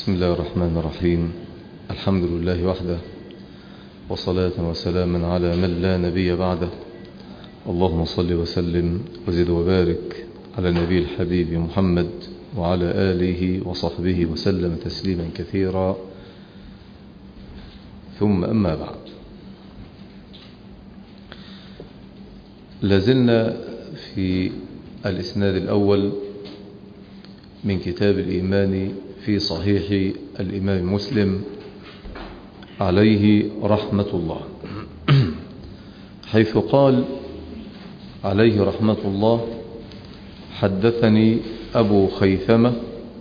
بسم الله الرحمن الرحيم. الحمد لله وحده، وصلاة وسلاما على من لا نبي بعده. اللهم صل وسلم وزد وبارك على النبي الحبيب محمد وعلى آله وصحبه وسلم تسليما كثيرا. ثم أما بعد، لازلنا في الإسناد الأول من كتاب الإيمان في صحيح الإمام مسلم عليه رحمة الله، حيث قال عليه رحمة الله: حدثني أبو خيثمة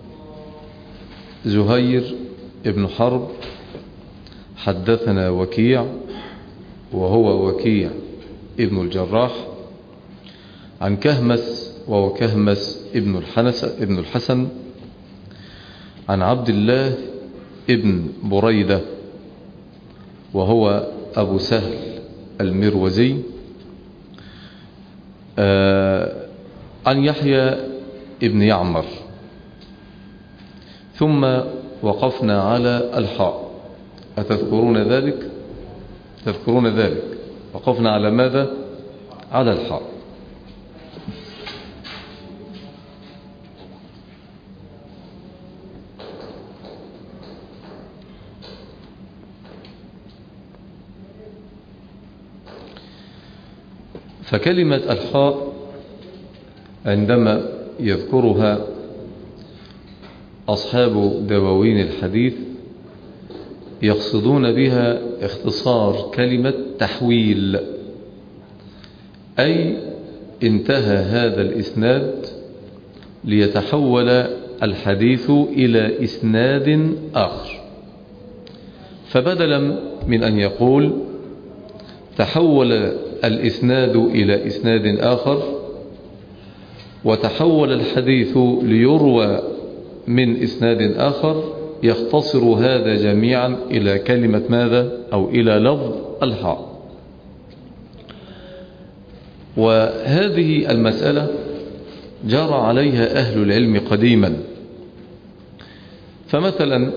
زهير ابن حرب حدثنا وكيع، وهو وكيع ابن الجراح، عن كهمس، وهو كهمس ابن الحسن، عن عبد الله ابن بريدة، وهو أبو سهل المروزي، عن يحيى ابن يعمر. ثم وقفنا على الحاء. أتذكرون ذلك؟ تذكرون ذلك؟ وقفنا على ماذا؟ على الحاء. فكلمة الحاء عندما يذكرها أصحاب دواوين الحديث يقصدون بها اختصار كلمة تحويل، أي انتهى هذا الإسناد ليتحول الحديث إلى إسناد آخر. فبدلا من أن يقول تحول الإسناد إلى إسناد آخر وتحول الحديث ليروى من إسناد آخر، يختصر هذا جميعا إلى كلمة ماذا؟ أو إلى لفظ الحاء. وهذه المسألة جرى عليها أهل العلم قديما. فمثلا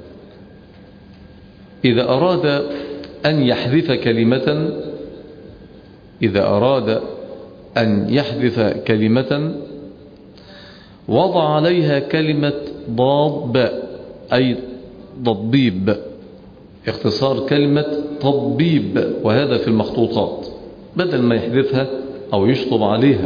إذا أراد أن يحذف كلمة، إذا أراد أن يحذف كلمة وضع عليها كلمة ضاد باء، أي ضبيب، اختصار كلمة طبيب، وهذا في المخطوطات، بدل ما يحذفها أو يشطب عليها.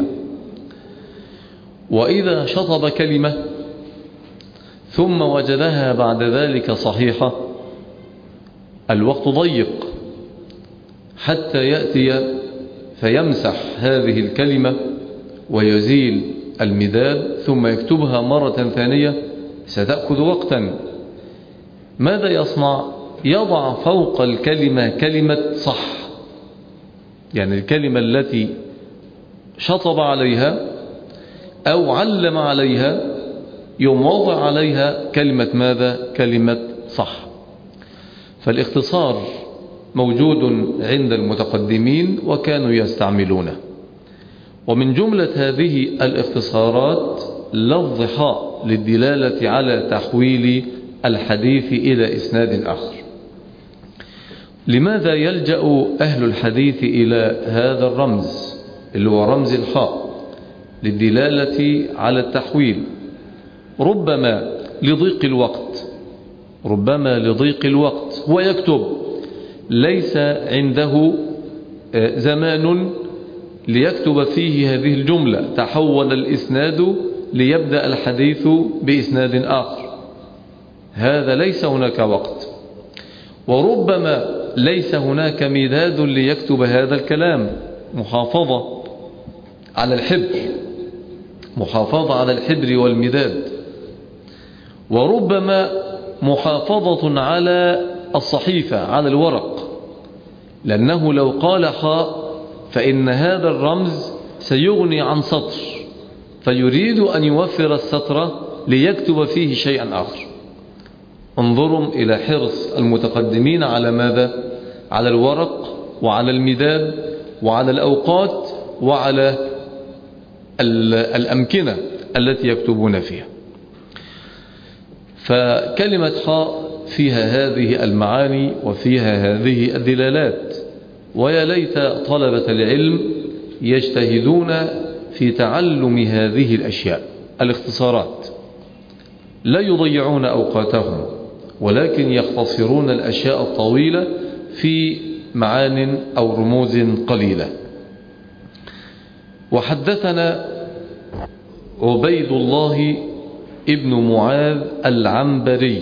وإذا شطب كلمة ثم وجدها بعد ذلك صحيحة، الوقت ضيق حتى يأتي فيمسح هذه الكلمة ويزيل المداد ثم يكتبها مرة ثانية، ستأخذ وقتا. ماذا يصنع؟ يضع فوق الكلمة كلمة صح، يعني الكلمة التي شطب عليها أو علم عليها يوضع عليها كلمة ماذا؟ كلمة صح. فالاختصار موجود عند المتقدمين وكانوا يستعملونه. ومن جملة هذه الاختصارات لفظ حاء للدلالة على تحويل الحديث إلى إسناد آخر. لماذا يلجأ أهل الحديث إلى هذا الرمز اللي هو رمز الحاء للدلالة على التحويل؟ ربما لضيق الوقت، ربما لضيق الوقت، هو يكتب ليس عنده زمان ليكتب فيه هذه الجملة تحول الإسناد ليبدأ الحديث بإسناد آخر، هذا ليس هناك وقت. وربما ليس هناك مداد ليكتب هذا الكلام، محافظة على الحبر، محافظة على الحبر والمداد. وربما محافظة على الصحيفة، على الورق، لأنه لو قال حاء فإن هذا الرمز سيغني عن سطر، فيريد أن يوفر السطر ليكتب فيه شيئا آخر. انظروا إلى حرص المتقدمين على ماذا؟ على الورق وعلى المداد وعلى الأوقات وعلى الأمكنة التي يكتبون فيها. فكلمة حاء فيها هذه المعاني وفيها هذه الدلالات، ويا ليت طلبة العلم يجتهدون في تعلم هذه الأشياء الاختصارات، لا يضيعون أوقاتهم ولكن يختصرون الأشياء الطويلة في معان أو رموز قليلة. وحدثنا عبيد الله ابن معاذ العنبري.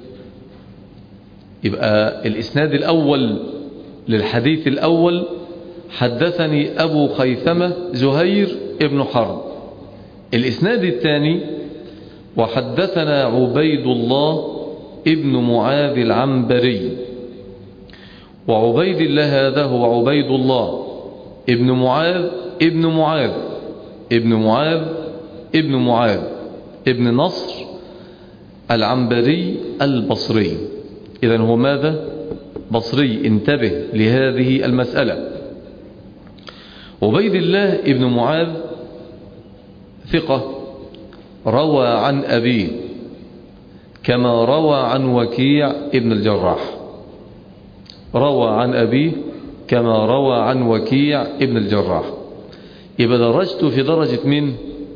يبقى الإسناد الأول للحديث الأول حدثني أبو خيثمة زهير ابن حرب. الإسناد الثاني وحدثنا عبيد الله ابن معاذ العنبري. وعبيد الله هذا هو عبيد الله ابن معاذ ابن معاذ ابن معاذ ابن معاذ ابن نصر العنبري البصري. إذن هو ماذا؟ بصري. انتبه لهذه المسألة. عبيد الله ابن معاذ ثقة روى عن أبيه كما روى عن وكيع ابن الجراح. روى عن أبيه كما روى عن وكيع ابن الجراح. يبقى درجت في درجة من؟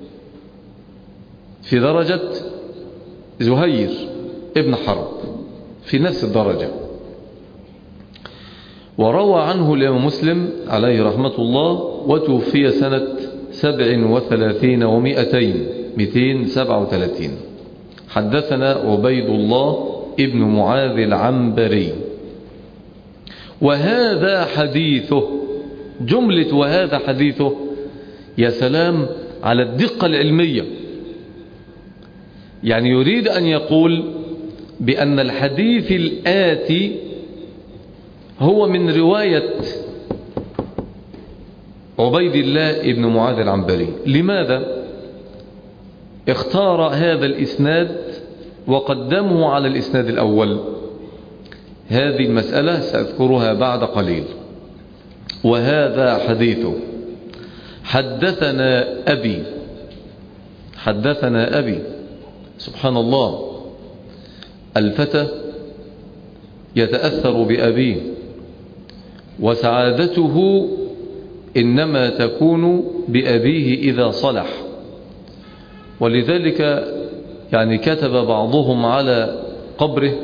في درجة زهير ابن حرب، في نفس الدرجة. وروى عنه الإمام مسلم عليه رحمة الله، وتوفي سنة 37 و200 237. حدثنا عبيد الله ابن معاذ العنبري. وهذا حديثه، جملة وهذا حديثه، يا سلام على الدقة العلمية. يعني يريد أن يقول بأن الحديث الآتي هو من رواية عبيد الله ابن معاذ العنبري. لماذا اختار هذا الإسناد وقدمه على الإسناد الأول؟ هذه المسألة سأذكرها بعد قليل. وهذا حديثه. حدثنا أبي. حدثنا أبي. سبحان الله، الفتى يتأثر بأبيه، وسعادته إنما تكون بأبيه إذا صلح. ولذلك يعني كتب بعضهم على قبره: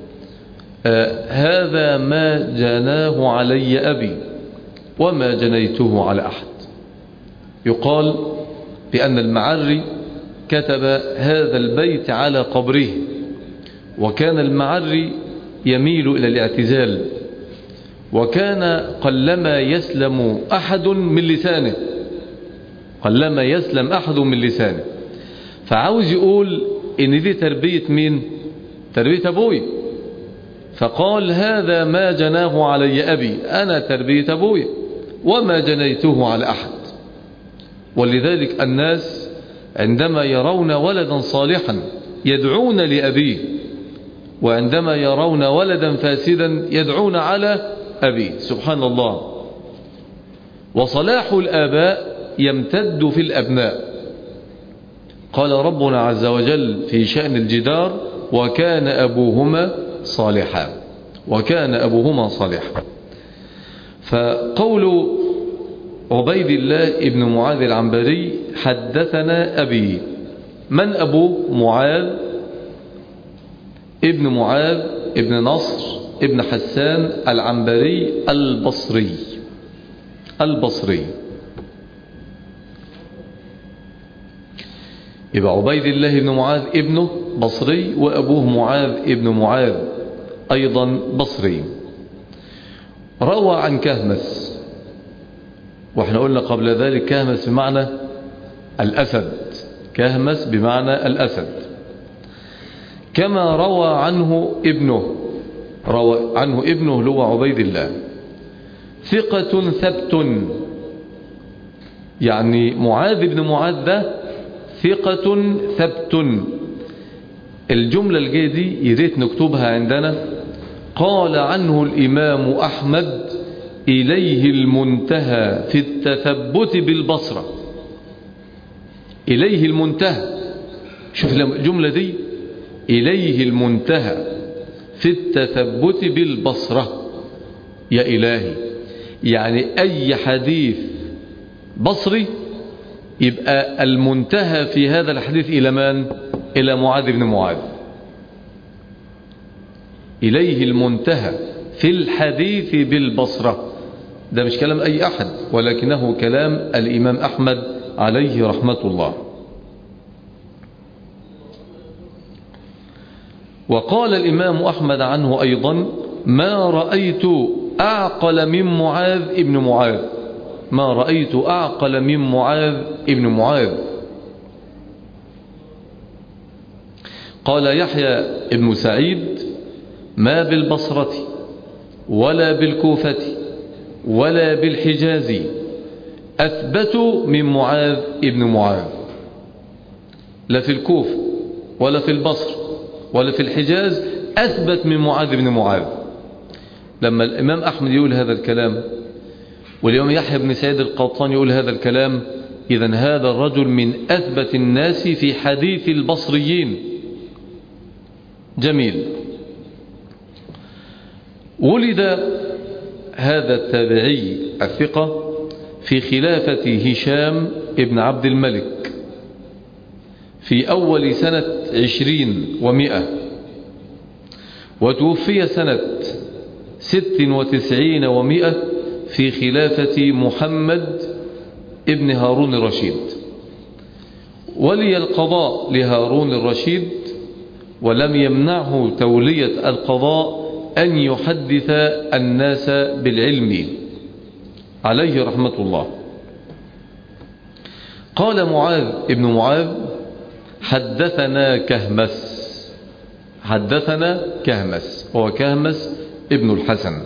هذا ما جناه علي أبي وما جنيته على أحد. يقال بأن المعري كتب هذا البيت على قبره، وكان المعري يميل إلى الاعتزال، وكان قلما يسلم أحد من لسانه، قلما يسلم أحد من لسانه. فعاوز يقول إن دي تربية مين؟ تربية أبوي. فقال: هذا ما جناه علي أبي، أنا تربية أبوي وما جنيته على أحد. ولذلك الناس عندما يرون ولدا صالحا يدعون لأبيه، وعندما يرون ولدا فاسدا يدعون على أبيه. سبحان الله. وصلاح الآباء يمتد في الأبناء. قال ربنا عز وجل في شأن الجدار: وكان أبوهما صالحا. وكان أبوهما صالحا. فقول عبيد الله ابن معاذ العنبري: حدثنا أبي. من أبوه؟ معاذ ابن معاذ ابن نصر ابن حسان العنبري البصري. البصري. يبقى عبيد الله ابن معاذ ابنه بصري، وأبوه معاذ ابن معاذ أيضا بصري. روى عن كهمس، واحنا قلنا قبل ذلك كهمس بمعنى الأسد. كهمس بمعنى الأسد. كما روى عنه ابنه. روى عنه ابنه اللي هو عبيد الله. ثقة ثبت. يعني معاذ بن معاذ ده ثقة ثبت. الجملة الجاية دي يريد نكتبها عندنا. قال عنه الإمام أحمد: إليه المنتهى في التثبت بالبصرة. إليه المنتهى. شوف الجملة دي إليه المنتهى في التثبت بالبصرة. يا إلهي، يعني أي حديث بصري يبقى المنتهى في هذا الحديث إلى من؟ إلى معاذ بن معاذ. إليه المنتهى في الحديث بالبصرة. ده مش كلام أي أحد، ولكنه كلام الإمام أحمد عليه رحمة الله. وقال الإمام أحمد عنه أيضا: ما رأيت أعقل من معاذ ابن معاذ. ما رأيت أعقل من معاذ ابن معاذ. قال يحيى ابن سعيد: ما بالبصرة ولا بالكوفة ولا بالحجاز أثبت من معاذ ابن معاذ. لا في الكوفة ولا في البصر ولا في الحجاز أثبت من معاذ بن معاذ. لما الإمام أحمد يقول هذا الكلام واليوم يحيى بن سعيد القطان يقول هذا الكلام، إذن هذا الرجل من أثبت الناس في حديث البصريين. جميل. ولد هذا التابعي الثقة في خلافة هشام ابن عبد الملك في أول سنة 20 و100، وتوفي سنة 96 و100 في خلافة محمد ابن هارون الرشيد. ولي القضاء لهارون الرشيد، ولم يمنعه تولية القضاء أن يحدث الناس بالعلم عليه رحمة الله. قال معاذ ابن معاذ: حدثنا كهمس. حدثنا كهمس، هو كهمس ابن الحسن.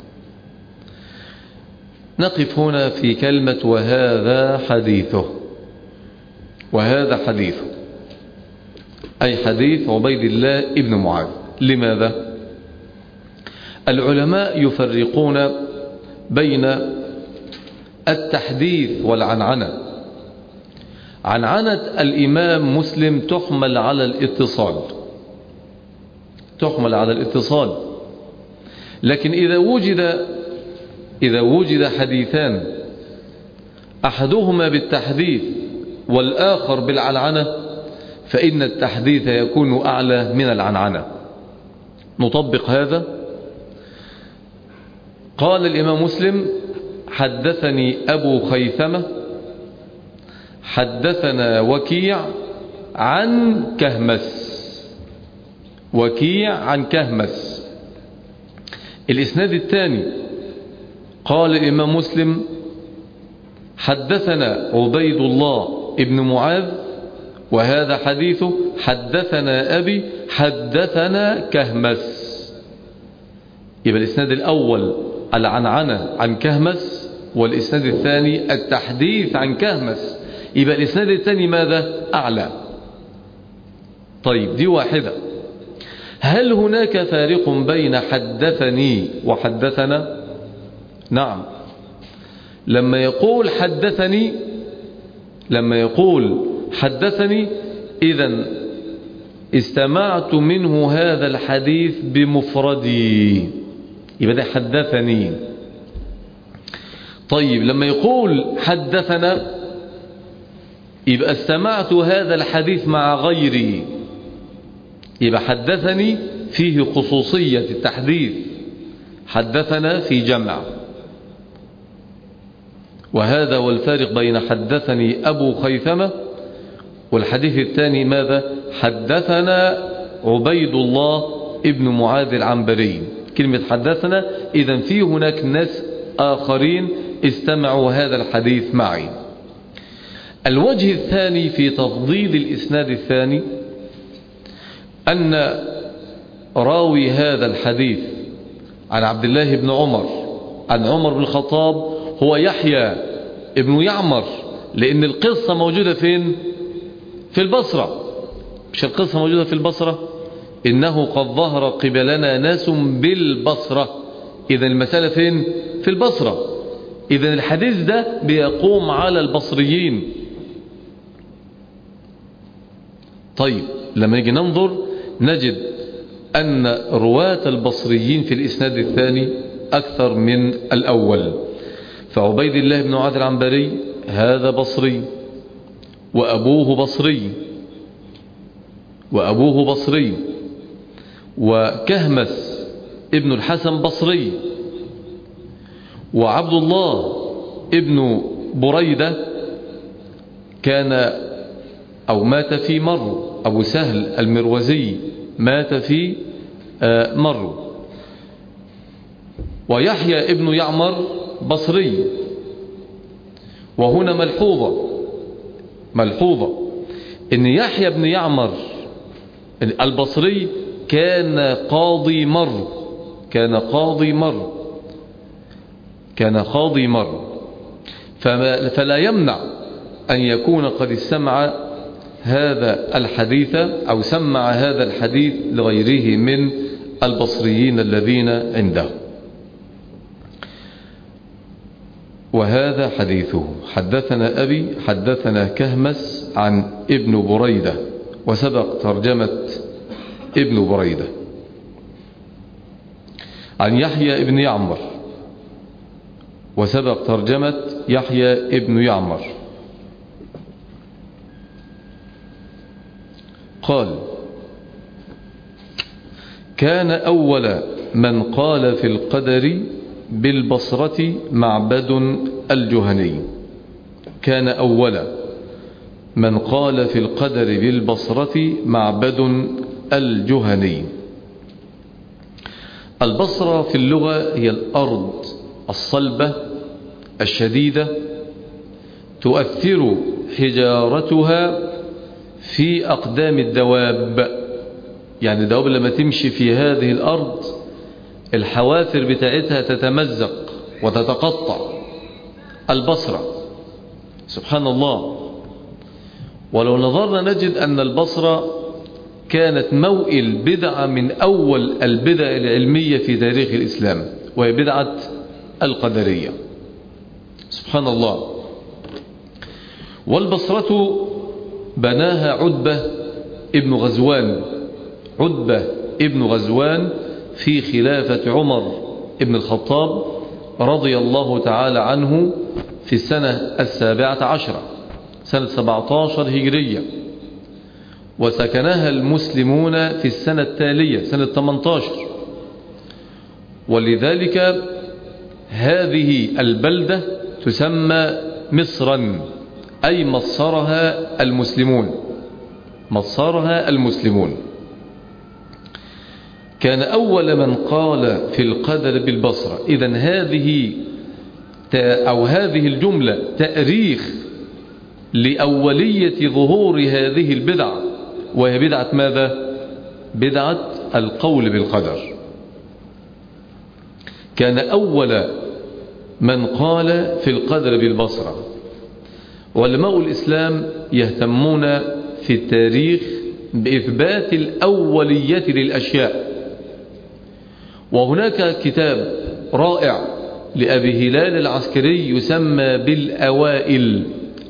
نقف هنا في كلمة وهذا حديثه. وهذا حديثه أي حديث عبيد الله ابن معاذ. لماذا؟ العلماء يفرقون بين التحديث والعنعنة. عنعنة الإمام مسلم تحمل على الاتصال، تحمل على الاتصال. لكن إذا وجد حديثان أحدهما بالتحديث والآخر بالعنعنة، فإن التحديث يكون أعلى من العنعنة. نطبق هذا. قال الإمام مسلم: حدثني أبو خيثمة حدثنا وكيع عن كهمس. وكيع عن كهمس. الإسناد الثاني قال الإمام مسلم: حدثنا عبيد الله ابن معاذ، وهذا حديثه: حدثنا أبي حدثنا كهمس. يبقى الإسناد الأول العنعنة عن كهمس، والإسناد الثاني التحديث عن كهمس. يبقى الإسناد الثاني ماذا؟ أعلى. طيب، دي واحدة. هل هناك فارق بين حدثني وحدثنا؟ نعم. لما يقول حدثني إذن استمعت منه هذا الحديث بمفردي، يبقى ده حدثني. طيب، لما يقول حدثنا يبقى استمعت هذا الحديث مع غيري، يبقى حدثني فيه خصوصية التحديث، حدثنا في جمع. وهذا هو الفارق بين حدثني أبو خيثمة والحديث الثاني ماذا؟ حدثنا عبيد الله ابن معاذ العنبري. كلمة حدثنا إذن في هناك ناس آخرين استمعوا هذا الحديث معي. الوجه الثاني في تفضيل الإسناد الثاني أن راوي هذا الحديث عن عبد الله بن عمر عن عمر بن الخطاب هو يحيى ابن يعمر، لأن القصة موجودة فين؟ في البصرة. مش القصة موجودة في البصرة؟ إنه قد ظهر قبلنا ناس بالبصرة. إذن المسألة فين؟ في البصرة. إذن الحديث ده بيقوم على البصريين. طيب، لما نيجي ننظر نجد أن رواة البصريين في الإسناد الثاني أكثر من الأول. فعبيد الله بن معاذ العنبري هذا بصري، وأبوه بصري، وكهمس ابن الحسن بصري، وعبد الله ابن بريدة كان أو مات في مرو، أبو سهل المروزي مات في مرو، ويحيى ابن يعمر بصري. وهنا ملحوظة إن يحيى بن يعمر البصري كان قاضي مر، فلا يمنع أن يكون قد سمع هذا الحديث أو سمع هذا الحديث لغيره من البصريين الذين عنده. وهذا حديثه: حدثنا أبي حدثنا كهمس عن ابن بريدة، وسبق ترجمة ابن بريدة، عن يحيى ابن يعمر، وسبق ترجمة يحيى ابن يعمر. قال: كان أول من قال في القدر بالبصرة معبد الجهني. كان أول من قال في القدر بالبصرة معبد الجهني. البصرة في اللغة هي الأرض الصلبة الشديدة، تؤثر حجارتها في أقدام الدواب. يعني الدواب لما تمشي في هذه الأرض الحوافر بتاعتها تتمزق وتتقطع. البصرة سبحان الله. ولو نظرنا نجد أن البصرة كانت موئل بدعة من أول البدع العلمية في تاريخ الإسلام، وهي بدعة القدرية. سبحان الله. والبصرة بناها عتبة ابن غزوان في خلافة عمر ابن الخطاب رضي الله تعالى عنه في السنة 17 سنة 17 هجرية، وسكنها المسلمون في السنة التالية سنة 18. ولذلك هذه البلدة تسمى مصرا، أي مصرها المسلمون. كان أول من قال في القدر بالبصرة. إذن هذه الجملة تأريخ لأولية ظهور هذه البدعة، وهي بدعة ماذا؟ بدعة القول بالقدر. كان أول من قال في القدر بالبصرة. وعلماء الإسلام يهتمون في التاريخ بإثبات الأولية للأشياء. وهناك كتاب رائع لأبي هلال العسكري يسمى بالأوائل.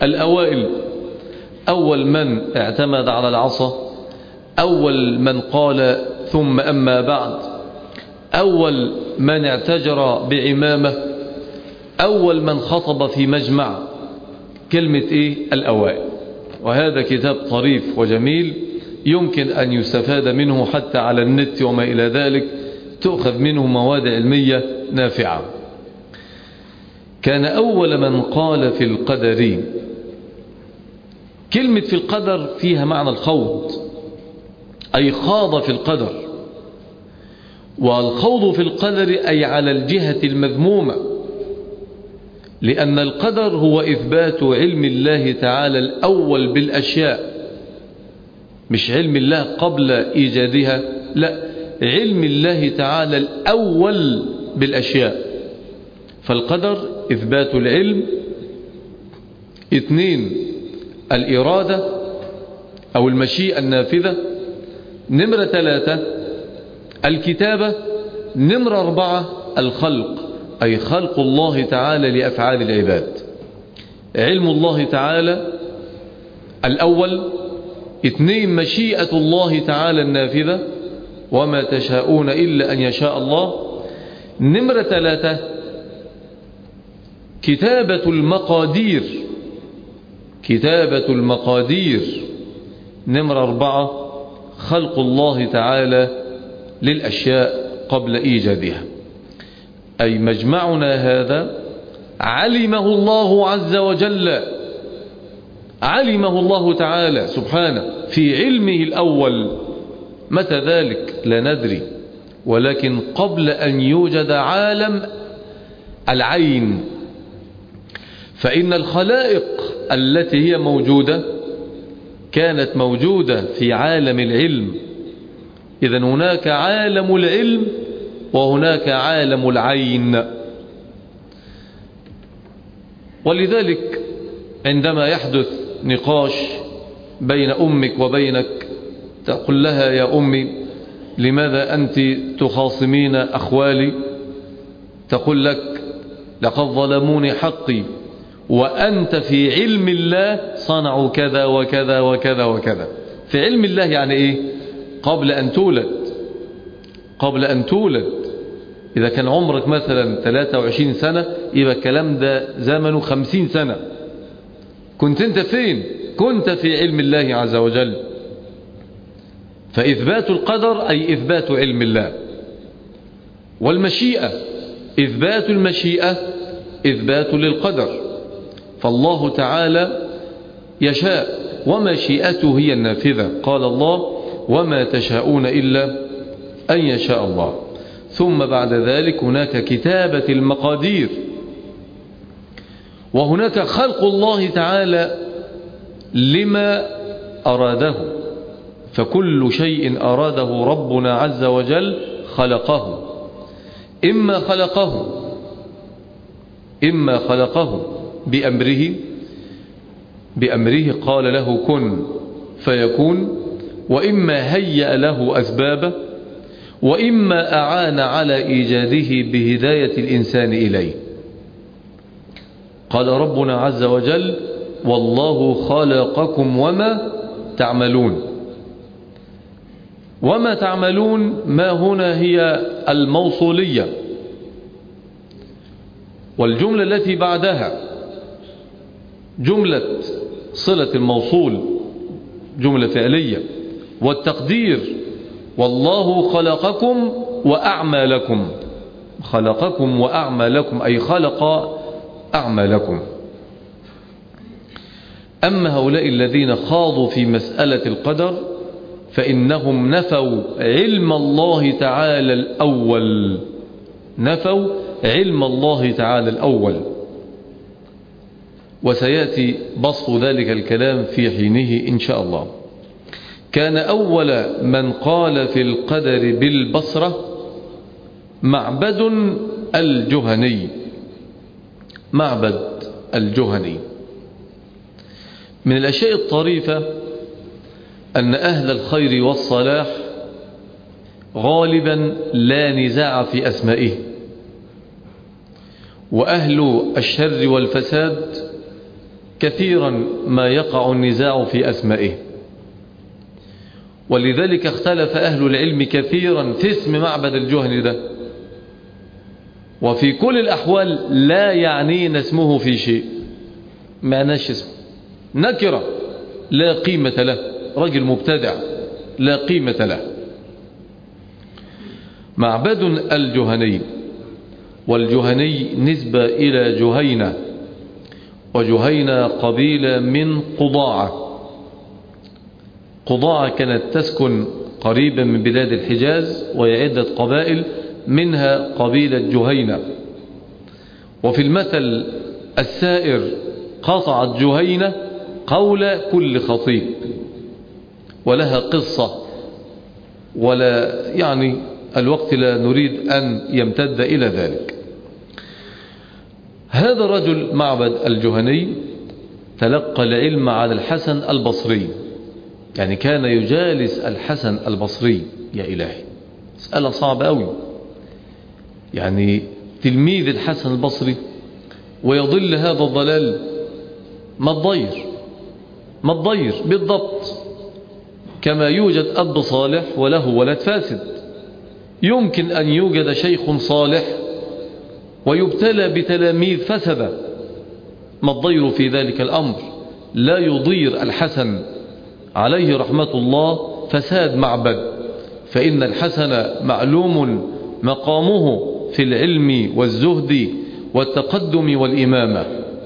أول من اعتمد على العصا، أول من قال ثم أما بعد، أول من اعتجر بعمامة، أول من خطب في مجمع. كلمة الأوائل. وهذا كتاب طريف وجميل يمكن أن يستفاد منه حتى على النت وما إلى ذلك، تؤخذ منه مواد علمية نافعة. كان أول من قال في القدر. كلمة في القدر فيها معنى الخوض، أي خاض في القدر. والخوض في القدر أي على الجهة المذمومة، لأن القدر هو إثبات علم الله تعالى الأول بالأشياء، مش علم الله قبل إيجادها، لا، علم الله تعالى الأول بالأشياء. فالقدر إثبات العلم. 2 الإرادة أو المشيئة النافذة. 3 الكتابة. 4 الخلق، أي خلق الله تعالى لأفعال العباد. علم الله تعالى الأول 2 مشيئة الله تعالى النافذة وما تشاءون إلا أن يشاء الله. نمرة 3 كتابة المقادير، كتابة المقادير. نمرة 4 خلق الله تعالى للأشياء قبل إيجادها. أي مجمعنا هذا علمه الله عز وجل، علمه الله تعالى سبحانه في علمه الأول. متى ذلك لا ندري، ولكن قبل أن يوجد عالم العين. فإن الخلائق التي هي موجودة كانت موجودة في عالم العلم. إذن هناك عالم العلم وهناك عالم العين. ولذلك عندما يحدث نقاش بين أمك وبينك تقول لها يا أمي لماذا أنت تخاصمين أخوالي؟ تقول لك لقد ظلموني حقي، وأنت في علم الله صنعوا كذا وكذا وكذا وكذا. في علم الله يعني إيه؟ قبل أن تولد، قبل أن تولد. إذا كان عمرك مثلا 23 سنة يبقى الكلام ده زمنه 50 سنة. كنت أنت فين؟ كنت في علم الله عز وجل. فإثبات القدر أي إثبات علم الله. والمشيئة، إثبات المشيئة إثبات للقدر. فالله تعالى يشاء ومشيئته هي النافذة. قال الله وما تشاءون إلا أن يشاء الله. ثم بعد ذلك هناك كتابة المقادير، وهناك خلق الله تعالى لما أراده. فكل شيء أراده ربنا عز وجل خلقه. إما خلقه بأمره قال له كن فيكون، وإما هيأ له أسبابه، وإما أعان على إيجاده بهداية الإنسان إليه. قال ربنا عز وجل والله خلقكم وما تعملون. وما تعملون ما هنا هي الموصولية، والجملة التي بعدها جملة صلة الموصول جملة فعلية، والتقدير والله خلقكم وأعمالكم. خلقكم وأعمالكم أي خلق أعمالكم. أما هؤلاء الذين خاضوا في مسألة القدر فإنهم نفوا علم الله تعالى الأول، نفوا علم الله تعالى الأول. وسيأتي بسط ذلك الكلام في حينه إن شاء الله. كان أول من قال في القدر بالبصرة معبد الجهني. معبد الجهني. من الأشياء الطريفة أن أهل الخير والصلاح غالبا لا نزاع في أسمائه، وأهل الشر والفساد كثيرا ما يقع النزاع في أسمائه. ولذلك اختلف أهل العلم كثيرا في اسم معبد الجهني ده، وفي كل الأحوال لا يعنينا اسمه في شيء، معناش اسمه نكرة لا قيمة له، رجل مبتدع لا قيمة له. معبد الجهني. والجهني نسبة إلى جهينة، وجهينة قبيلة من قضاعة. قضاعة كانت تسكن قريبا من بلاد الحجاز، وهي عدة قبائل منها قبيلة جهينة. وفي المثل السائر قطعت جهينة قول كل خطيب، ولها قصة، ولا يعني الوقت لا نريد أن يمتد إلى ذلك. هذا الرجل معبد الجهني تلقى العلم على الحسن البصري، يعني كان يجالس الحسن البصري. يا إلهي مسألة صعبة أوي، يعني تلميذ الحسن البصري ويضل هذا الضلال. ما الضير بالضبط. كما يوجد أب صالح وله ولد فاسد. يمكن أن يوجد شيخ صالح ويبتلى بتلاميذ فسد. ما الضير في ذلك الأمر؟ لا يضير الحسن عليه رحمة الله فساد معبد، فإن الحسن معلوم مقامه في العلم والزهد والتقدم والإمامة.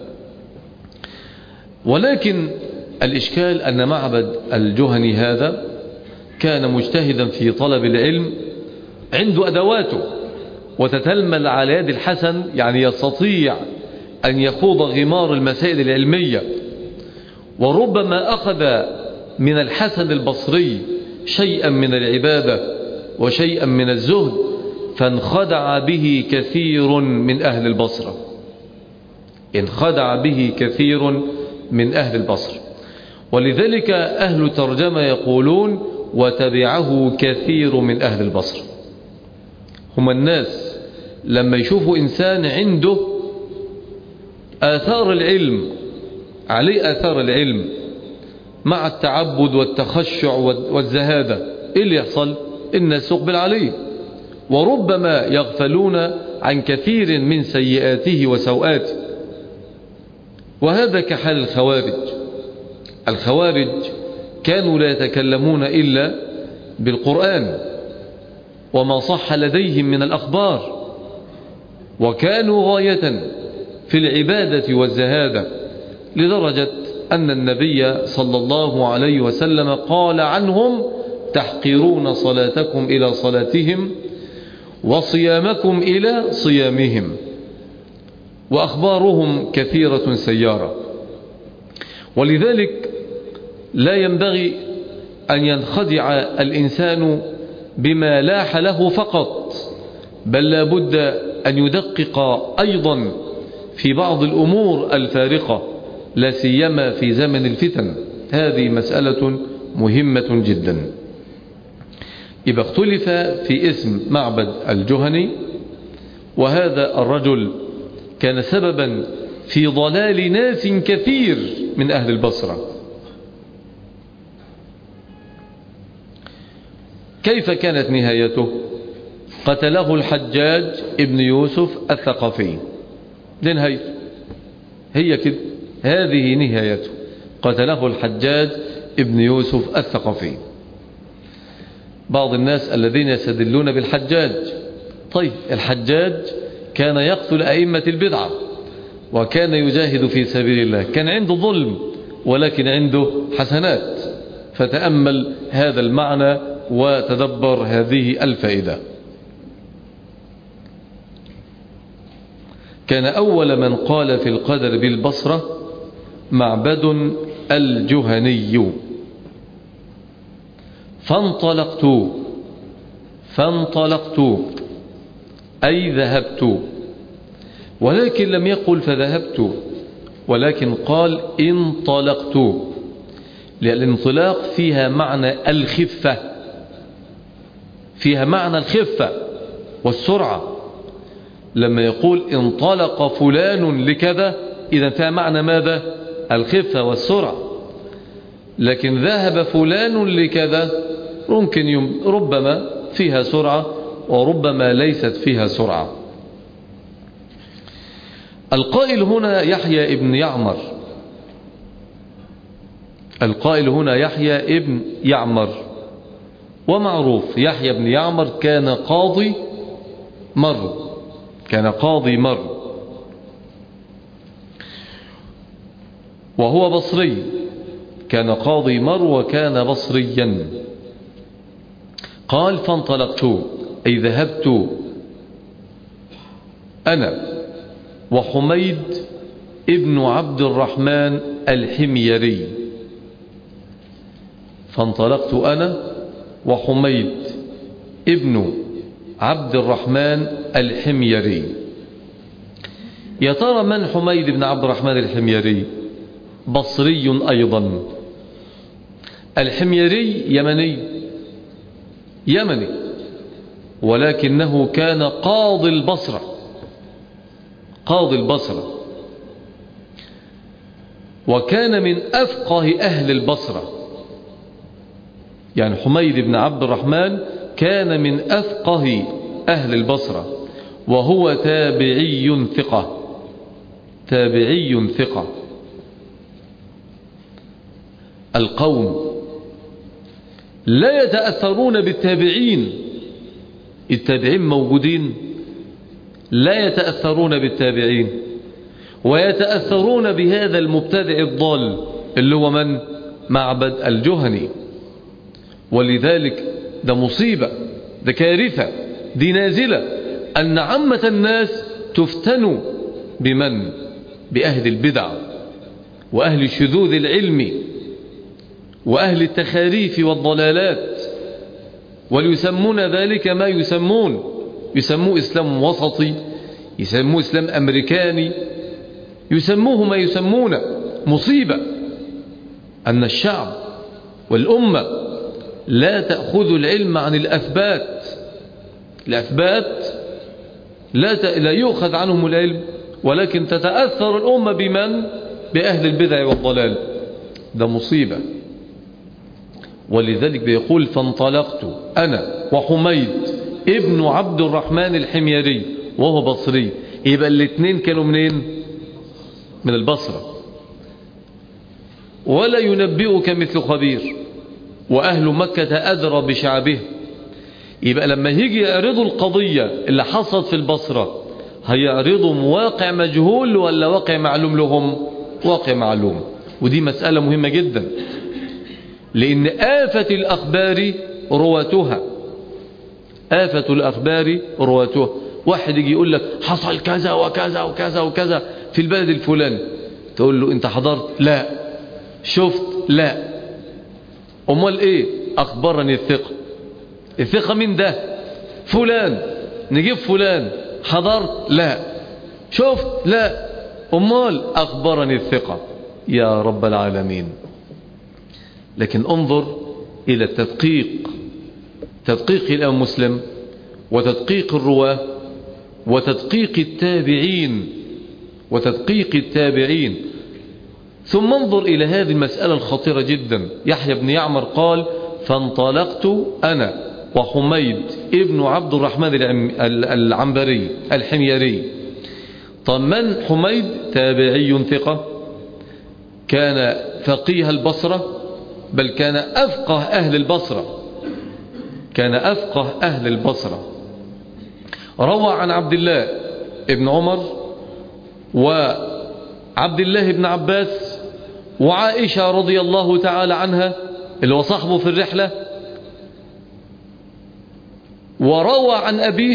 ولكن الإشكال أن معبد الجهني هذا كان مجتهدا في طلب العلم، عنده أدواته وتتلمل على يد الحسن، يعني يستطيع أن يخوض غمار المسائل العلمية. وربما أخذ من الحسن البصري شيئا من العبادة وشيئا من الزهد، فانخدع به كثير من أهل البصرة. انخدع به كثير من أهل البصرة. ولذلك أهل الترجمة يقولون وتبعه كثير من أهل البصرة. هم الناس لما يشوفوا إنسان عنده آثار العلم، عليه آثار العلم مع التعبد والتخشع والزهادة، إيه اللي يحصل؟ الناس تقبل عليه، وربما يغفلون عن كثير من سيئاته وسوءاته. وهذا كحال الخوارج. الخوارج كانوا لا يتكلمون إلا بالقرآن وما صح لديهم من الأخبار، وكانوا غاية في العبادة والزهادة، لدرجة أن النبي صلى الله عليه وسلم قال عنهم تحقرون صلاتكم إلى صلاتهم وصيامكم إلى صيامهم. وأخبارهم كثيرة سيارة. ولذلك لا ينبغي أن ينخدع الإنسان بما لاح له فقط، بل لا بد أن يدقق أيضا في بعض الأمور الفارقة، لا سيما في زمن الفتن. هذه مسألة مهمة جدا. يبقى اختلف في اسم معبد الجهني، وهذا الرجل كان سببا في ضلال ناس كثير من أهل البصرة. كيف كانت نهايته؟ قتله الحجاج ابن يوسف الثقفي. دي نهايته، هي كده، هذه نهايته. قتله الحجاج ابن يوسف الثقفي. بعض الناس الذين يستدلون بالحجاج، طيب الحجاج كان يقتل أئمة البدعة وكان يجاهد في سبيل الله، كان عنده ظلم ولكن عنده حسنات. فتأمل هذا المعنى وتدبر هذه الفائدة. كان أول من قال في القدر بالبصرة معبد الجهني. فانطلقت أي ذهبت، ولكن لم يقل فذهبت، ولكن قال انطلقت، لأن الانطلاق فيها معنى الخفة، فيها معنى الخفة والسرعة. لما يقول انطلق فلان لكذا، إذا فيها معنى ماذا؟ الخفة والسرعة. لكن ذهب فلان لكذا ممكن ربما فيها سرعة وربما ليست فيها سرعة. القائل هنا يحيى ابن يعمر. القائل هنا يحيى ابن يعمر، ومعروف يحيى بن يعمر كان قاضي مر، كان قاضي مر، وهو بصري. كان قاضي مر وكان بصريا. قال فانطلقت أي ذهبت أنا وحميد ابن عبد الرحمن الحميري. فانطلقت أنا وحميد ابن عبد الرحمن الحميري. يا ترى من حميد بن عبد الرحمن الحميري؟ بصري أيضا. الحميري يمني، ولكنه كان قاضي البصرة، قاضي البصرة، وكان من أفقه أهل البصرة. يعني حميد بن عبد الرحمن كان من أفقه أهل البصرة، وهو تابعي ثقة، تابعي ثقة. القوم لا يتأثرون بالتابعين، التابعين موجودين، لا يتأثرون بالتابعين، ويتأثرون بهذا المبتدع الضال اللي هو من؟ معبد الجهني. ولذلك ده مصيبة، ده كارثة، دي نازلة، أن عامة الناس تفتنوا بمن؟ بأهل البدع وأهل الشذوذ العلمي وأهل التخاريف والضلالات، وليسمون ذلك ما يسموه إسلام وسطي، يسموه إسلام أمريكاني، يسموه ما يسمونه. مصيبة أن الشعب والأمة لا تأخذ العلم عن الأثبات، الأثبات لا يؤخذ عنهم العلم، ولكن تتأثر الأمة بمن؟ بأهل البدع والضلال. ده مصيبة. ولذلك بيقول فانطلقت أنا وحميد ابن عبد الرحمن الحميري وهو بصري. يبقى الاثنين كانوا منين؟ من البصرة. ولا ينبئك مثل خبير، وأهل مكة أدرى بشعبه. يبقى لما يجي يعرضوا القضية اللي حصلت في البصرة، هيعرضوا واقع مجهول ولا واقع معلوم لهم؟ واقع معلوم. ودي مسألة مهمة جدا، لأن آفة الأخبار رواتها، آفة الأخبار رواتها. واحد يجي يقول لك حصل كذا وكذا وكذا وكذا في البلد الفلاني، تقول له أنت حضرت؟ لا. شفت؟ لا. أمال إيه؟ أخبرني الثقة. الثقة مين ده؟ فلان. نجيب فلان. حضرت؟ لا. شفت؟ لا. أمال أخبرني الثقة. يا رب العالمين. لكن انظر إلى التدقيق، تدقيق الإمام مسلم، وتدقيق الرواة، وتدقيق التابعين، وتدقيق التابعين. ثم انظر إلى هذه المسألة الخطيرة جدا. يحيى بن يعمر قال فانطلقت أنا وحميد ابن عبد الرحمن العنبري الحميري. طب من حميد؟ تابعي ثقة، كان فقيه البصرة، بل كان أفقه أهل البصرة، كان أفقه أهل البصرة. روى عن عبد الله ابن عمر وعبد الله بن عباس وعائشة رضي الله تعالى عنها اللي هو صاحبه في الرحلة، وروى عن أبيه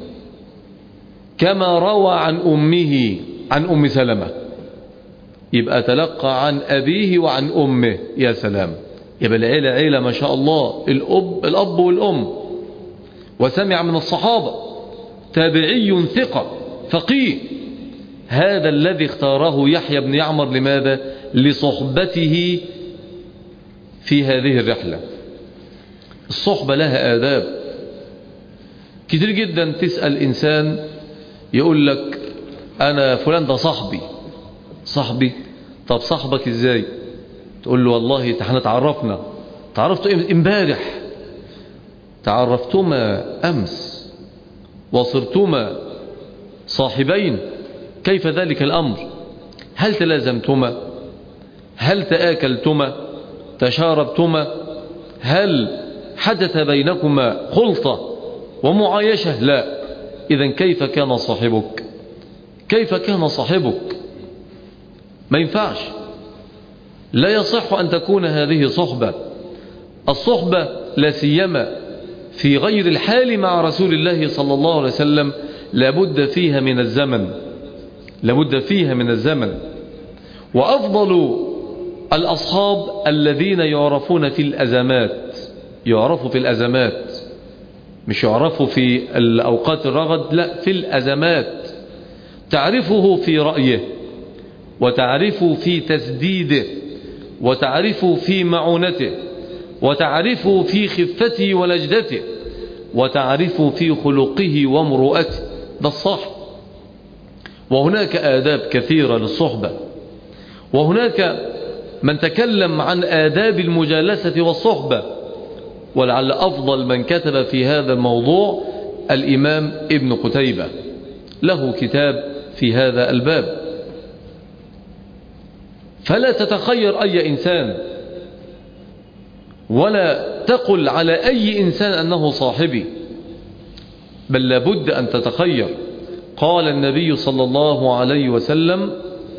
كما روى عن أمه، عن أم سلمة. يبقى تلقى عن أبيه وعن أمه. يا سلام. يبقى العيلة عيلة ما شاء الله، الأب والأم. وسمع من الصحابة. تابعي ثقة فقيه. هذا الذي اختاره يحيى بن يعمر. لماذا؟ لصحبته في هذه الرحلة. الصحبة لها آداب كتير جدا. تسأل إنسان يقول لك أنا فلان ده صاحبي. صاحبي؟ طب صاحبك إزاي؟ تقول له والله احنا تعرفنا. تعرفتوا امبارح؟ تعرفتما أمس وصرتما صاحبين. كيف ذلك الأمر؟ هل تلازمتما؟ هل تآكلتما؟ تشاربتما؟ هل حدث بينكما خلطة ومعايشة؟ لا. إذن كيف كان صاحبك؟ كيف كان صاحبك؟ ما ينفعش، لا يصح أن تكون هذه صحبة. الصحبة لا سيما في غير الحال مع رسول الله صلى الله عليه وسلم لابد فيها من الزمن، لابد فيها من الزمن. وأفضل الأصحاب الذين يعرفون في الأزمات، يعرفوا في الأزمات، مش يعرفوا في الأوقات الرغد، لا، في الأزمات. تعرفه في رأيه، وتعرفه في تسديده، وتعرفه في معونته، وتعرفه في خفته ولجدته، وتعرفه في خلقه ومروءته. ده الصح. وهناك آداب كثيرة للصحبة، وهناك من تكلم عن آداب المجالسة والصحبة ولعل أفضل من كتب في هذا الموضوع الإمام ابن قتيبة، له كتاب في هذا الباب. فلا تتخير أي إنسان ولا تقل على أي إنسان أنه صاحبي، بل لابد أن تتخير. قال النبي صلى الله عليه وسلم: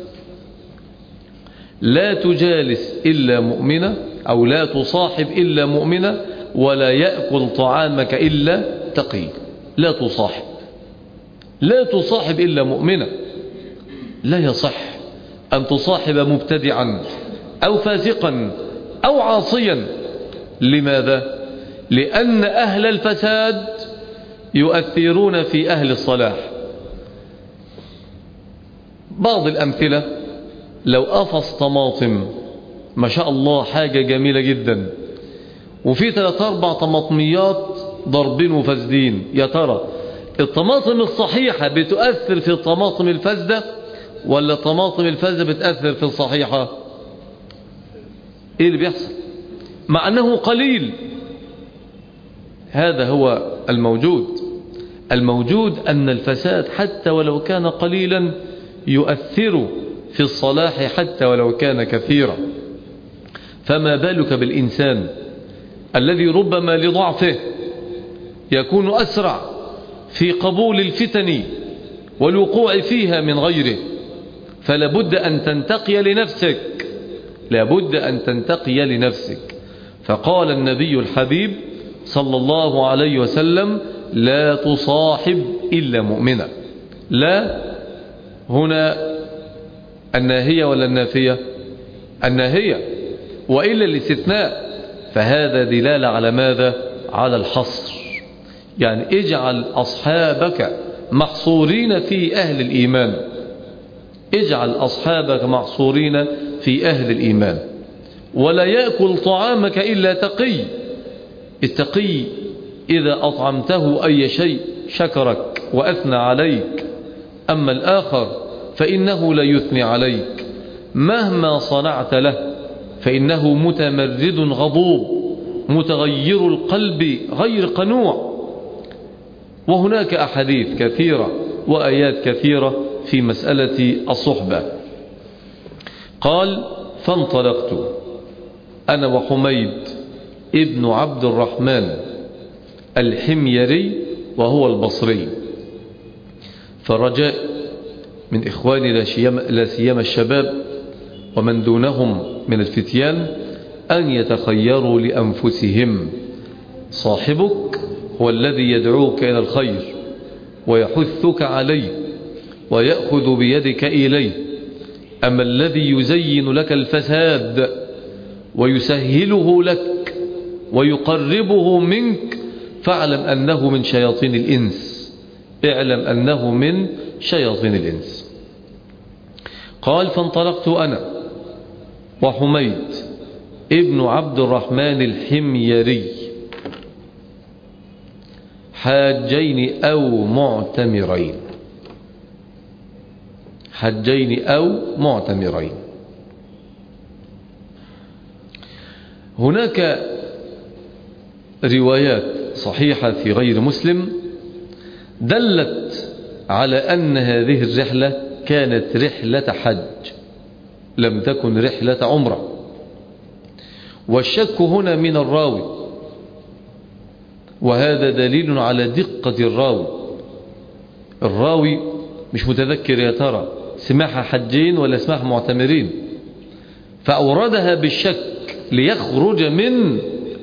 لا تجالس إلا مؤمنة، أو لا تصاحب إلا مؤمنة، ولا يأكل طعامك إلا تقي. لا تصاحب إلا مؤمنة. لا يصح أن تصاحب مبتدعا أو فاسقا أو عاصيا. لماذا؟ لأن أهل الفساد يؤثرون في أهل الصلاح. بعض الأمثلة: لو أفص طماطم ما شاء الله حاجة جميلة جدا، وفي 3-4 طماطميات ضربين وفاسدين، يا ترى الطماطم الصحيحة بتؤثر في الطماطم الفاسدة ولا الطماطم الفاسدة بتأثر في الصحيحة؟ ايه اللي بيحصل؟ مع أنه قليل. هذا هو الموجود أن الفساد حتى ولو كان قليلا يؤثر في الصلاح حتى ولو كان كثيرا. فما بالك بالإنسان الذي ربما لضعفه يكون أسرع في قبول الفتن والوقوع فيها من غيره. فلابد أن تنتقي لنفسك. فقال النبي الحبيب صلى الله عليه وسلم: لا تصاحب إلا مؤمنة. لا هنا الناهية ولا النافية؟ الناهية، وإلا الاستثناء. فهذا دلالة على ماذا؟ على الحصر. يعني اجعل أصحابك محصورين في أهل الإيمان. ولا يأكل طعامك إلا تقي. التقي إذا أطعمته أي شيء شكرك وأثنى عليك، أما الآخر فإنه لا يثني عليك مهما صنعت له، فإنه متمرد غضوب متغير القلب غير قنوع. وهناك أحاديث كثيرة وآيات كثيرة في مسألة الصحبة. قال: فانطلقت أنا وحميد ابن عبد الرحمن الحميري وهو البصري، فرجاء من إخواني لا سيما الشباب ومن دونهم من الفتيان أن يتخيروا لأنفسهم. صاحبك هو الذي يدعوك إلى الخير ويحثك عليه ويأخذ بيدك إليه. أما الذي يزين لك الفساد ويسهله لك ويقربه منك فاعلم أنه من شياطين الإنس. قال: فانطلقت أنا وحميد ابن عبد الرحمن الحميري حاجين أو معتمرين. هناك روايات صحيحة في غير مسلم دلت على أن هذه الرحلة كانت رحلة حج، لم تكن رحلة عمرة. والشك هنا من الراوي، وهذا دليل على دقة الراوي مش متذكر يا ترى سمعها حجين ولا سمعها معتمرين، فأوردها بالشك ليخرج من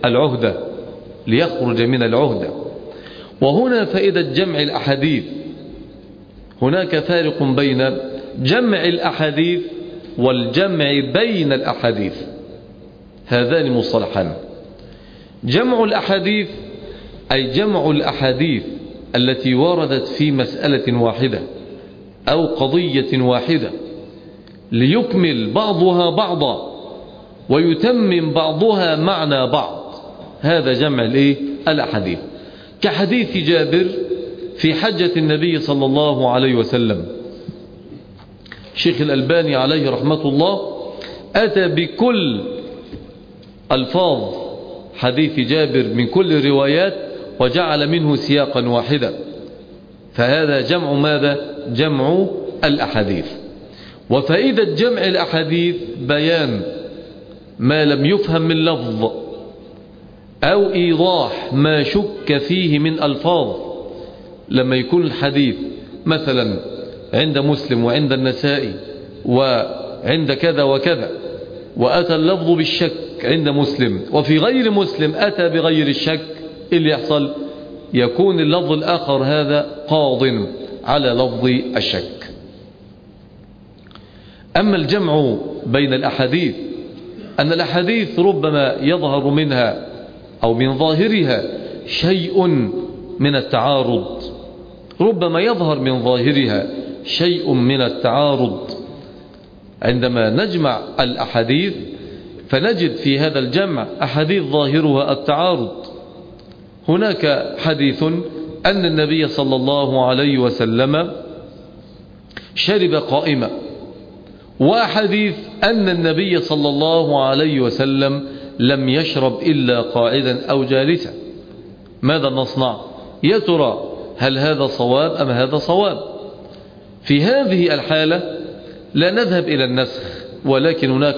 العهدة. وهنا فائدة جمع الأحاديث. هناك فارق بين جمع الأحاديث والجمع بين الأحاديث، هذان مصطلحان. جمع الأحاديث أي جمع الأحاديث التي وردت في مسألة واحدة أو قضية واحدة ليكمل بعضها بعضا ويتمم بعضها معنى بعض، هذا جمع الأحاديث. كحديث جابر في حجة النبي صلى الله عليه وسلم. شيخ الألباني عليه رحمة الله أتى بكل ألفاظ حديث جابر من كل الروايات وجعل منه سياقا واحدا، فهذا جمع ماذا؟ جمع الأحاديث. وفائدة جمع الأحاديث بيان ما لم يفهم من لفظ أو إيضاح ما شك فيه من ألفاظ. لما يكون الحديث مثلا عند مسلم وعند النسائي وعند كذا وكذا، وأتى اللفظ بالشك عند مسلم، وفي غير مسلم أتى بغير الشك، اللي يحصل يكون اللفظ الآخر هذا قاض على لفظ الشك. أما الجمع بين الأحاديث، أن الأحاديث ربما يظهر منها أو من ظاهرها شيء من التعارض، ربما يظهر من ظاهرها شيء من التعارض. عندما نجمع الأحاديث فنجد في هذا الجمع أحاديث ظاهرها التعارض. هناك حديث أن النبي صلى الله عليه وسلم شرب قائما، وحديث أن النبي صلى الله عليه وسلم لم يشرب إلا قاعدا أو جالسا. ماذا نصنع؟ يا ترى هل هذا صواب أم هذا صواب؟ في هذه الحالة لا نذهب إلى النسخ، ولكن هناك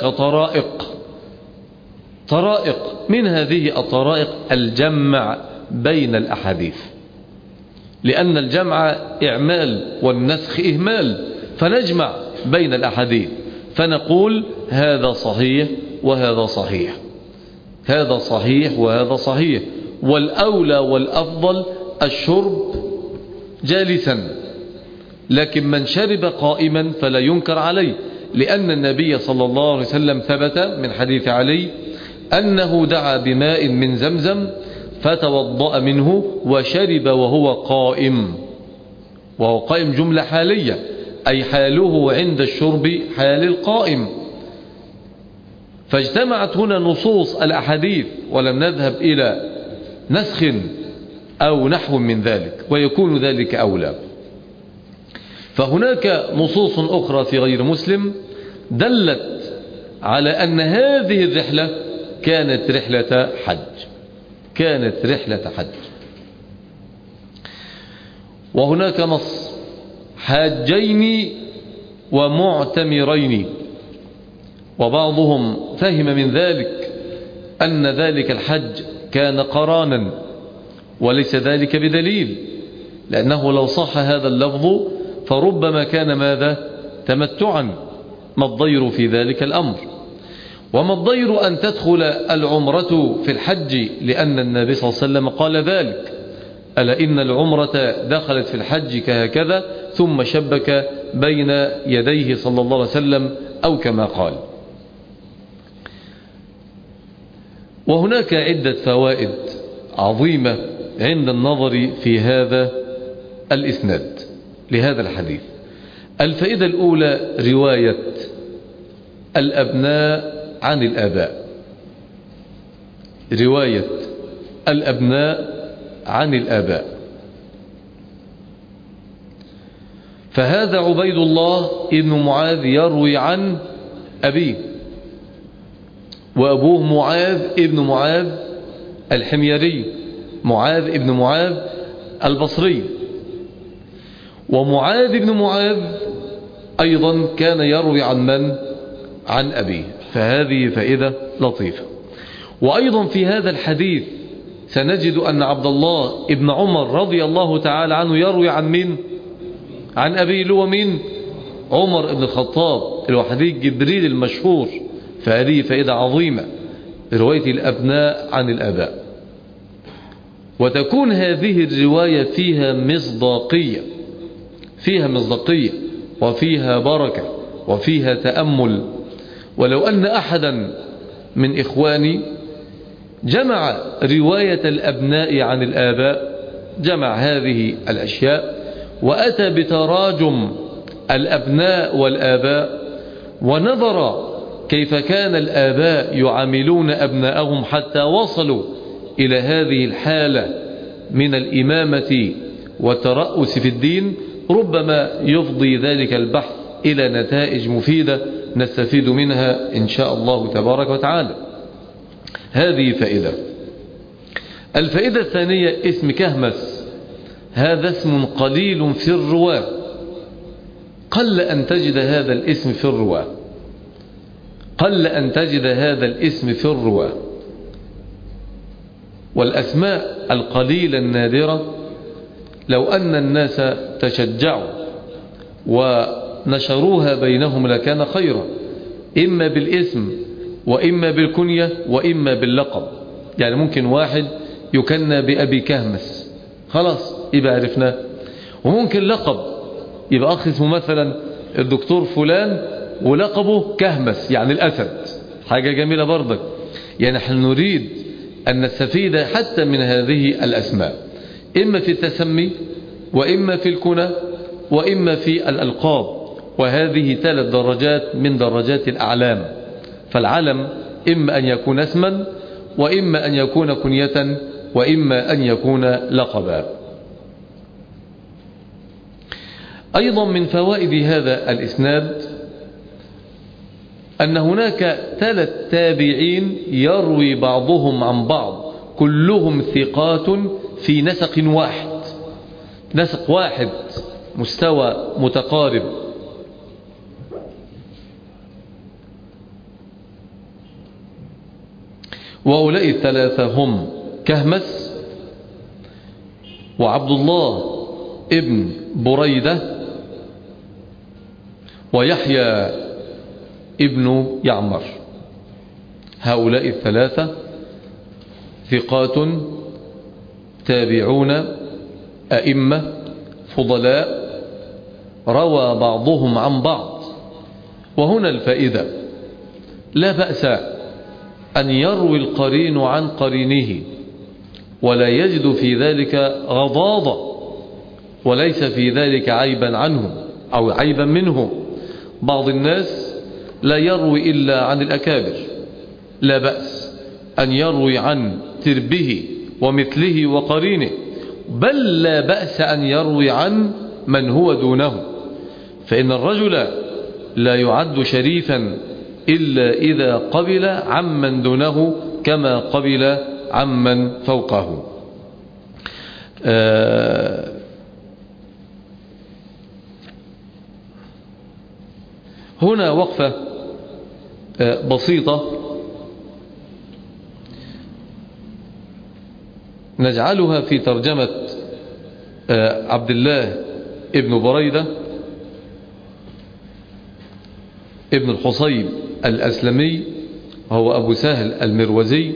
طرائق من هذه الطرائق الجمع بين الأحاديث، لأن الجمع إعمال والنسخ إهمال، فنجمع بين الأحاديث فنقول هذا صحيح وهذا صحيح، هذا صحيح وهذا صحيح، والأولى والأفضل الشرب جالسا، لكن من شرب قائما فلا ينكر عليه، لأن النبي صلى الله عليه وسلم ثبت من حديث علي أنه دعا بماء من زمزم فتوضأ منه وشرب وهو قائم. وهو قائم جملة حالية، أي حاله عند الشرب حال القائم. فاجتمعت هنا نصوص الأحاديث ولم نذهب إلى نسخ أو نحو من ذلك، ويكون ذلك أولى. فهناك نصوص أخرى في غير مسلم دلت على أن هذه الرحلة كانت رحلة حج. وهناك نص حاجين ومعتمرين، وبعضهم فهم من ذلك أن ذلك الحج كان قرانا، وليس ذلك بدليل، لأنه لو صح هذا اللفظ فربما كان ماذا؟ تمتعا. ما الضير في ذلك الأمر؟ وما الضير أن تدخل العمرة في الحج، لأن النبي صلى الله عليه وسلم قال ذلك: ألا إن العمرة دخلت في الحج كهكذا، ثم شبك بين يديه صلى الله عليه وسلم، أو كما قال. وهناك عدة فوائد عظيمة عند النظر في هذا الإسناد لهذا الحديث. الفائدة الأولى رواية الأبناء عن الآباء، رواية الأبناء عن الآباء. فهذا عبيد الله ابن معاذ يروي عن أبيه، وأبوه معاذ ابن معاذ الحميري، معاذ ابن معاذ البصري. ومعاذ ابن معاذ أيضا كان يروي عن من؟ عن أبيه. فهذه فائدة لطيفة. وأيضا في هذا الحديث سنجد أن عبد الله ابن عمر رضي الله تعالى عنه يروي عن من؟ عن أبيه، اللي هو من؟ عمر ابن الخطاب، اللي هو حديث جبريل المشهور. فهذه فائدة عظيمة، رواية الأبناء عن الآباء. وتكون هذه الرواية فيها مصداقية، وفيها بركة، وفيها تأمل. ولو أن أحدا من إخواني جمع رواية الأبناء عن الآباء، جمع هذه الأشياء وأتى بتراجم الأبناء والآباء، ونظر كيف كان الآباء يعاملون أبناءهم حتى وصلوا إلى هذه الحالة من الإمامة والترأس في الدين، ربما يفضي ذلك البحث إلى نتائج مفيدة نستفيد منها إن شاء الله تبارك وتعالى. هذه فائدة. الفائدة الثانية اسم كهمس، هذا اسم قليل في الرواة، قل أن تجد هذا الاسم في الرواة، قل أن تجد هذا الاسم في الرواة. والأسماء القليلة النادرة لو أن الناس تشجعوا ونشروها بينهم لكان خيرا، إما بالاسم وإما بالكنية وإما باللقب. يعني ممكن واحد يكنى بأبي كهمس، خلاص يبقى عرفناه. وممكن لقب، يبقى أخ اسمه مثلا الدكتور فلان ولقبه كهمس يعني الأسد، حاجة جميلة برضك. يعني نحن نريد أن نستفيد حتى من هذه الأسماء، إما في التسمي وإما في الكنى وإما في الألقاب، وهذه 3 درجات من درجات الأعلام. فالعلم إما أن يكون اسما وإما أن يكون كنية وإما أن يكون لقبا. أيضا من فوائد هذا الإسناد أن هناك 3 تابعين يروي بعضهم عن بعض، كلهم ثقات في نسق واحد، نسق واحد، مستوى متقارب. وأولئك 3 هم كهمس وعبد الله ابن بريدة ويحيى ابن يعمر. هؤلاء 3 ثقات تابعون أئمة فضلاء، روى بعضهم عن بعض. وهنا الفائدة، لا بأس أن يروي القرين عن قرينه ولا يجد في ذلك غضاضة، وليس في ذلك عيبا عنه أو عيبا منه. بعض الناس لا يروي إلا عن الأكابر، لا بأس أن يروي عن تربه ومثله وقرينه، بل لا بأس أن يروي عن من هو دونه، فإن الرجل لا يعد شريفا إلا إذا قبل عمن دونه كما قبل عمن فوقه. هنا وقفة بسيطة نجعلها في ترجمة عبد الله ابن بريدة ابن الحصيب الأسلمي، وهو أبو سهل المروزي.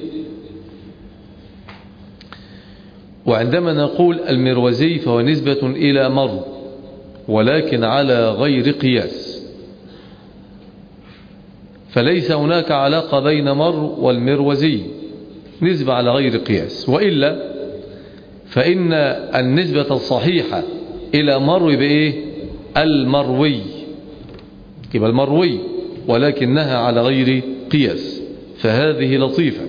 وعندما نقول المروزي فهو نسبة إلى مرو، ولكن على غير قياس، فليس هناك علاقة بين مرو والمروزي، نسبة على غير قياس. وإلا فإن النسبة الصحيحة إلى مرو بإيه؟ المروي، يبقى المروي، ولكنها على غير قياس، فهذه لطيفة.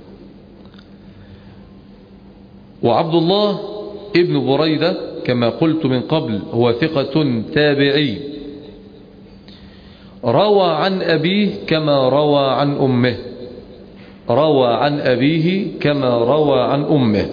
وعبد الله ابن بريدة كما قلت من قبل هو ثقة تابعي، روى عن أبيه كما روى عن أمه، روى عن أبيه كما روى عن أمه.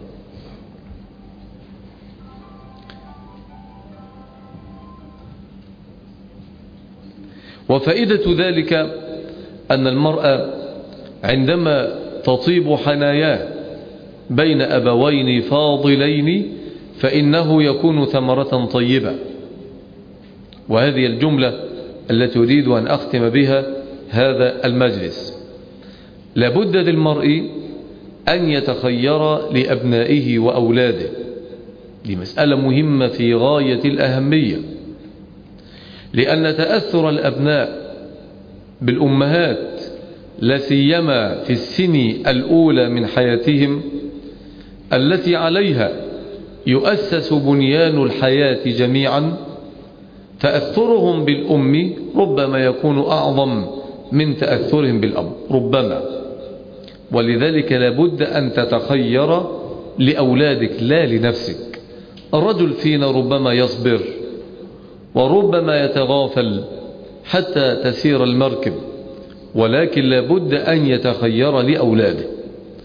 وفائدة ذلك أن المرأة عندما تطيب حناياه بين أبوين فاضلين فإنه يكون ثمرة طيبة. وهذه الجملة التي أريد أن أختم بها هذا المجلس. لابد للمرء أن يتخير لأبنائه وأولاده، دي مسألة مهمة في غاية الأهمية، لأن تأثر الأبناء بالأمهات لا سيما في السن الأولى من حياتهم التي عليها يؤسس بنيان الحياة جميعا، تأثرهم بالأم ربما يكون أعظم من تأثرهم بالأب ربما. ولذلك لابد أن تتخير لأولادك لا لنفسك. الرجل فينا ربما يصبر وربما يتغافل حتى تسير المركب، ولكن لابد أن يتخير لأولاده.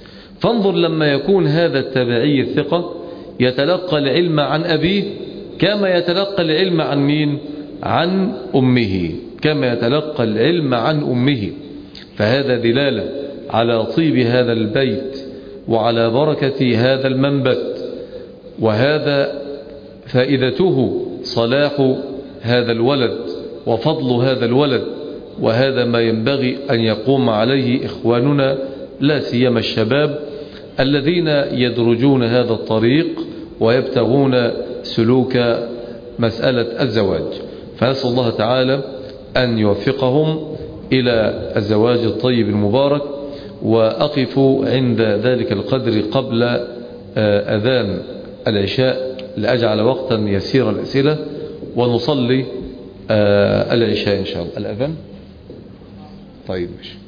فانظر لما يكون هذا التابعي الثقة يتلقى العلم عن أبيه كما يتلقى العلم عن مين؟ عن أمه، كما يتلقى العلم عن أمه. فهذا دلالة على طيب هذا البيت وعلى بركة هذا المنبت، وهذا فائدته صلاح هذا الولد وفضل هذا الولد. وهذا ما ينبغي أن يقوم عليه إخواننا لا سيما الشباب الذين يدرجون هذا الطريق ويبتغون سلوك مسألة الزواج. فنسأل الله تعالى أن يوفقهم إلى الزواج الطيب المبارك. وأقف عند ذلك القدر قبل أذان العشاء لأجعل وقتا يسير الأسئلة ونصلي العشاء إن شاء الله. الأذان طيب ماشي.